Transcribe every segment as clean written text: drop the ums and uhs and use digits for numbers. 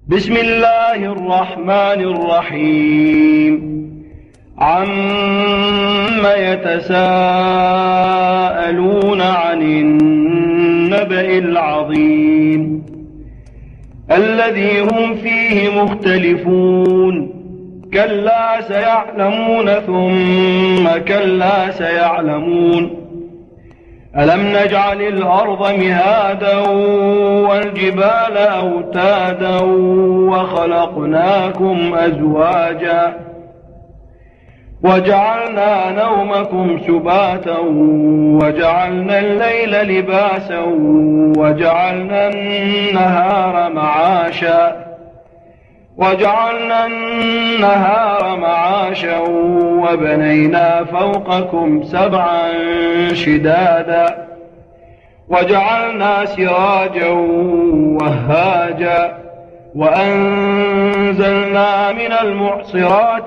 بسم الله الرحمن الرحيم. عم يتساءلون عن النبأ العظيم الذي هم فيه مختلفون. كلا سيعلمون ثم كلا سيعلمون. ألم نجعل الأرض مهادا والجبال أوتادا وخلقناكم أزواجا وجعلنا نومكم سباتا وجعلنا الليل لباسا وجعلنا النهار معاشا وبنينا فوقكم سبعا شدادا وجعلنا سراجا وهاجا وأنزلنا من المعصرات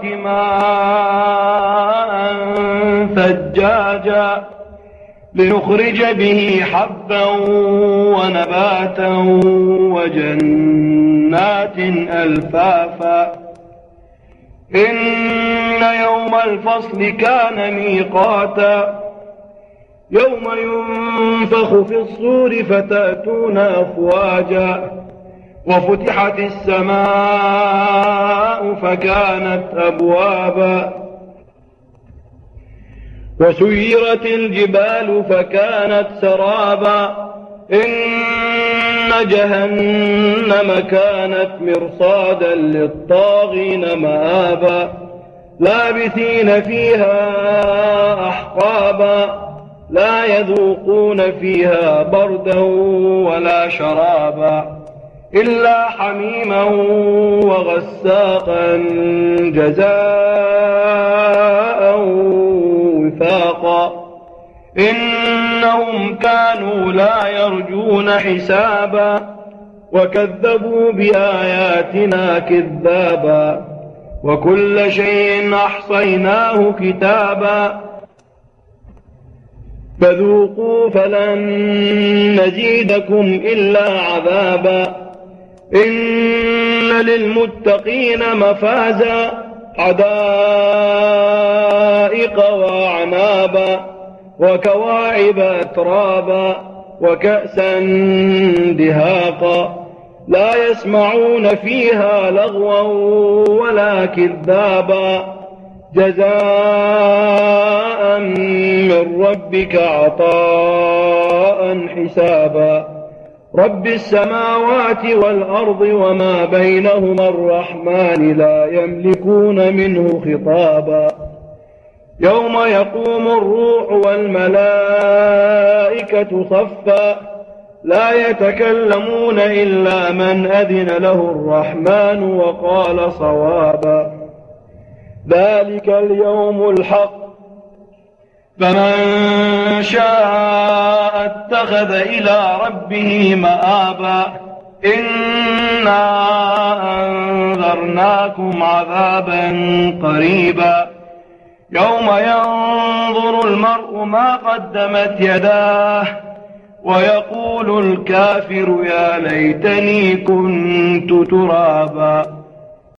ماء ثجاجا لنخرج به حبا ونباتا وجنات ألفافا. إن يوم الفصل كان ميقاتا يوم ينفخ في الصور فتأتون أفواجا وفتحت السماء فكانت أبوابا وسيرت الجبال فكانت سرابا. إن جهنم كانت مرصادا للطاغين مآبا لابثين فيها أحقابا لا يذوقون فيها بردا ولا شرابا إلا حميما وغساقا جزاء وفاقا. إنهم كانوا لا يرجون حسابا وكذبوا بآياتنا كذابا وكل شيء أحصيناه كتابا فذوقوا فلن نزيدكم إلا عذابا. إن للمتقين مفازا حدائق وأعنابا وكواعب أترابا وكأسا دهاقا لا يسمعون فيها لغوا ولا كذابا جزاء من ربك عطاء حسابا. رب السماوات والأرض وما بينهما الرحمن لا يملكون منه خطابا. يوم يقوم الروح والملائكة صفا لا يتكلمون إلا من أذن له الرحمن وقال صوابا. ذلك اليوم الحق فمن شاء اتخذ إلى ربه مآبا. إنا أنذرناكم عذابا قريبا يوم ينظر المرء ما قدمت يداه ويقول الكافر يا ليتني كنت ترابا.